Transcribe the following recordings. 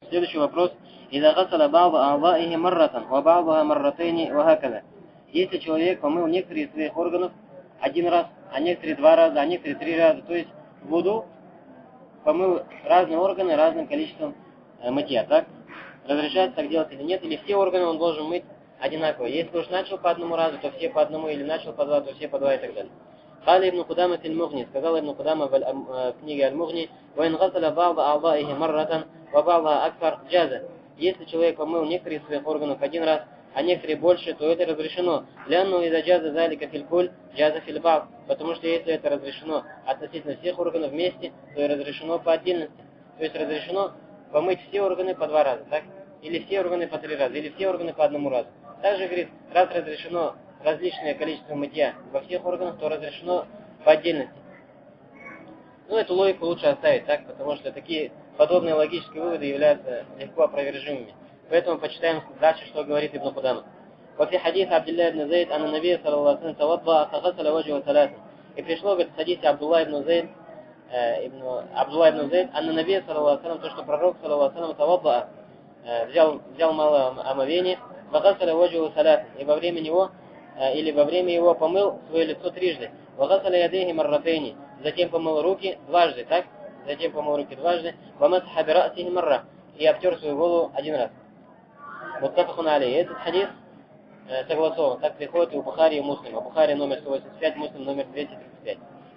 Следующий вопрос. إذا غسل بعض أعضائه مرة وبعضها مرتين وهكذا. Если человек помыл некоторые из своих органов один раз, а некоторые два раза, а некоторые три раза, то есть в вуду помыл разные органы разным количеством мытья, так? Разрешается так делать или нет, или все органы он должен мыть одинаково. Если уж начал по одному разу, то все по одному, или начал по два, то все по два и так далее. قال ابن قدامة في المغني, сказал ابن قدامة в книге Аль-Мугни, وإن غسل بعض أعضائه مرة وبعضها أكثر جاز. Если человек помыл некоторые из своих органов один раз, а некоторые больше, то это разрешено. لأنه إذا جاز ذلك في الكل جاز في البعض. Потому что если это разрешено относительно всех органов вместе, то и разрешено по отдельности. То есть разрешено помыть все органы по два раза, так? Или все органы по три раза, или все органы по одному разу. Также, говорит, раз разрешено различное количество мытья во всех органах, то разрешено по отдельности. Ну, эту логику лучше оставить, так? Потому что такие подобные логические выводы являются легко опровержимыми. Поэтому почитаем дальше, что говорит Ибн Кудама. وفي حديث عبد الله بن زيد أن النبي صلى الله عليه وسلم توضأ فغسل وجهه ثلاثا. И пришло, говорит, в хадисе Абдулла ибн Зейд, أن النبي صلى الله عليه وسلم, то, что пророк صلى الله عليه وسلم توضأ, взял малое омовение, فغسل وجهه ثلاثا, и во время его помыл свое лицо трижды. وغسل يديه مرتين, затем помыл руки дважды, так? ومسح برأسه مرة, и обтер свою голову один раз. متفق عليه. Этот хадис согласован. Так приходит и у Бухари и Муслима. Бухари номер 185, Муслим номер 235.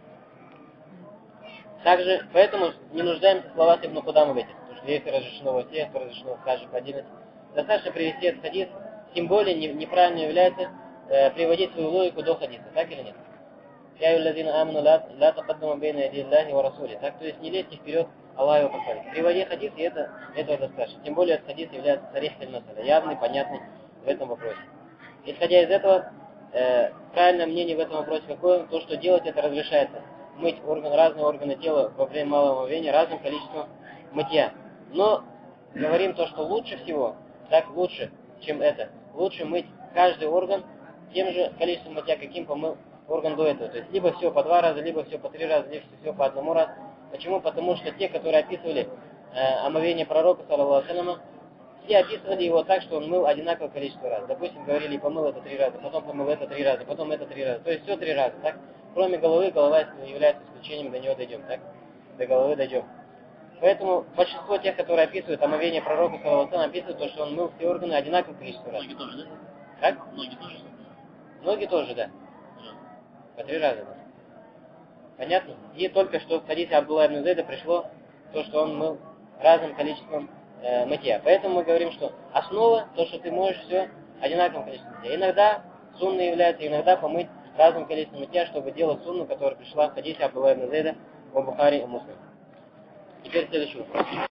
Также, поэтому не нуждаемся в словах Ибн Кудама в этих. Потому что если разрешено во всех, то разрешено в каждой по отдельности. Достаточно привести этот хадис. Тем более неправильно является приводить свою логику до хадиса. Так или нет? Я юллазина аману ла тақаддаму бейна яди Аллахи ва расули. Так, то есть не лезьте вперед Аллаха и его посланника. Приводи хадис, и этого достаточно. Тем более этот хадис является сарих аль-масаля, явный, понятный в этом вопросе. Исходя из этого, правильное мнение в этом вопросе какое? То, что делать это разрешается. Мыть разные органы тела во время малого омовения разным количеством мытья. Но говорим то, что лучше всего, так лучше, чем это. Лучше мыть каждый орган тем же количеством мытья, каким помыл орган до этого. То есть либо все по два раза, либо все по три раза, либо все по одному разу. Почему? Потому что те, которые описывали омовение пророка, саллаллаху алейхи ва саллям, все описывали его так, что он мыл одинаковое количество раз. Допустим, говорили, помыл это 3 раза, потом помыл это 3 раза, потом это 3 раза. То есть все 3 раза, так? Кроме головы, голова является исключением, до него дойдем, так? До головы дойдем. Поэтому большинство тех, которые описывают омовение пророка, саллаллаху алейхи ва саллям, описывают то, что он мыл все органы одинаковое количество раз. Ноги тоже, да? Как? Ноги тоже. Ноги тоже, да. По 3 раза, да. Понятно? И только что в хадисе Абдулла ибн Зейда пришло то, что он мыл разным количеством мытья. Поэтому мы говорим, что основа, то, что ты моешь все одинаковым количеством мытья. Иногда сунна является, иногда помыть разным количеством мытья, чтобы делать сунну, которая пришла в хадисе Абдулла ибн Зейда в Бухари и Муслим. Теперь следующий вопрос.